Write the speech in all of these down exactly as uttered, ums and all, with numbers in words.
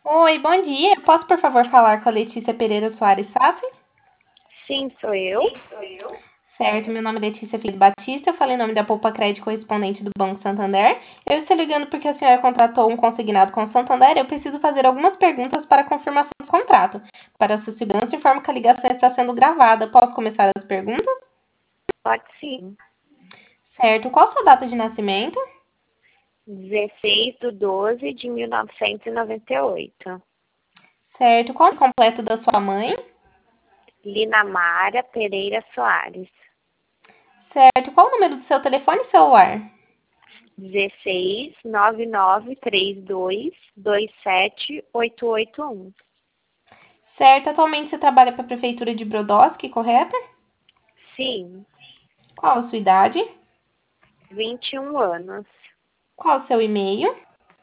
Oi, bom dia. Posso, por favor, falar com a Letícia Pereira Soares Sassi? Sim, sou eu. Certo, meu nome é Letícia Filho Batista, eu falei em nome da Poupa Crédito correspondente do Banco Santander. Eu estou ligando porque a senhora contratou um consignado com o Santander. Eu preciso fazer algumas perguntas para a confirmação do contrato. Para a sua segurança, informo que a ligação está sendo gravada. Posso começar as perguntas? Pode sim. Certo, qual a sua data de nascimento? dezesseis de doze de mil novecentos e noventa e oito. Certo, qual é o nome completo da sua mãe? Lina Mara Pereira Soares. Certo, qual o número do seu telefone celular? dezesseis nove nove três dois dois sete oito oito um. Certo, atualmente você trabalha para a Prefeitura de Brodowski, correto? Sim, Qual a sua idade? vinte e um anos. Qual o seu e-mail?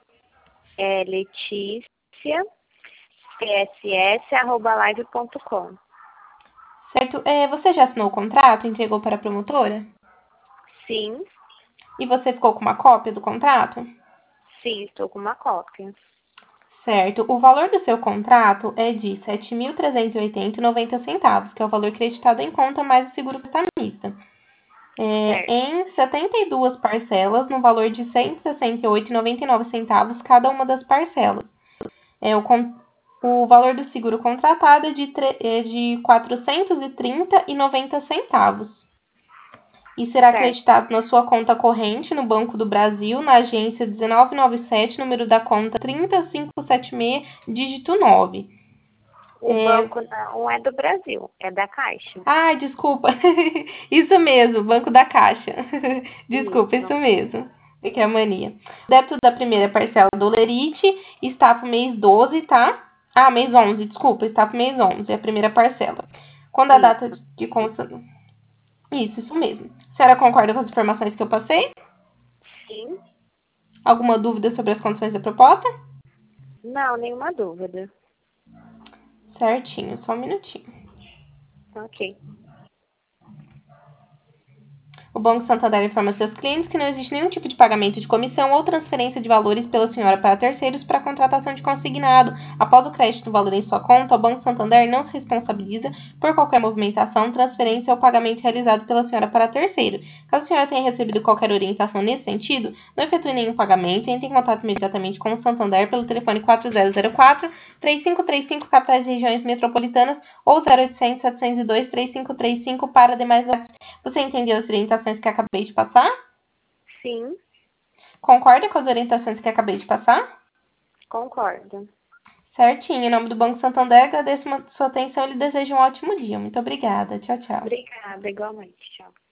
É Letícia, p s s arroba live ponto com. Certo, é, você já assinou o contrato, entregou para a promotora? Sim, E você ficou com uma cópia do contrato? sim, estou com uma cópia. Certo, o valor do seu contrato é de sete mil trezentos e oitenta e noventa centavos, que é o valor creditado em conta mais o seguro prestamista. É, Certo, em setenta e duas parcelas, no valor de cento e sessenta e oito reais e noventa e nove centavos cada uma das parcelas. É, o, o valor do seguro contratado é de, é de quatrocentos e trinta reais e noventa centavos. E será certo. acreditado na sua conta corrente no Banco do Brasil, na agência dezenove noventa e sete, número da conta trinta mil quinhentos e setenta e seis, dígito nove. O É... banco não é do Brasil, é da Caixa. Ah, desculpa. Isso mesmo, Banco da Caixa. Desculpa, isso Isso. mesmo. É que é a mania. O débito da primeira parcela do Lerite está para o mês doze, tá? Ah, mês onze, desculpa, está para o mês onze, é a primeira parcela. Quando a data Isso. de conta... Isso, isso mesmo. A senhora concorda com as informações que eu passei? Sim. Alguma dúvida sobre as condições da proposta? Não, nenhuma dúvida. Certinho, só um minutinho. Ok. O Banco Santander informa seus clientes que não existe nenhum tipo de pagamento de comissão ou transferência de valores pela senhora para terceiros para a contratação de consignado. Após o crédito do valor em sua conta, o Banco Santander não se responsabiliza por qualquer movimentação, transferência ou pagamento realizado pela senhora para terceiro. Caso a senhora tenha recebido qualquer orientação nesse sentido, não efetue nenhum pagamento e entre em contato imediatamente com o Santander pelo telefone quatro zero zero quatro, três cinco três cinco, capitais e regiões metropolitanas, ou zero oitocentos, setecentos e dois, três cinco três cinco para demais dados. Você entendeu as orientações que acabei de passar? Sim, Concorda com as orientações que acabei de passar? concordo. Certinho. Em nome do Banco Santander, agradeço a sua atenção e lhe desejo um ótimo dia. Muito obrigada. Tchau, tchau. Obrigada, igualmente. Tchau.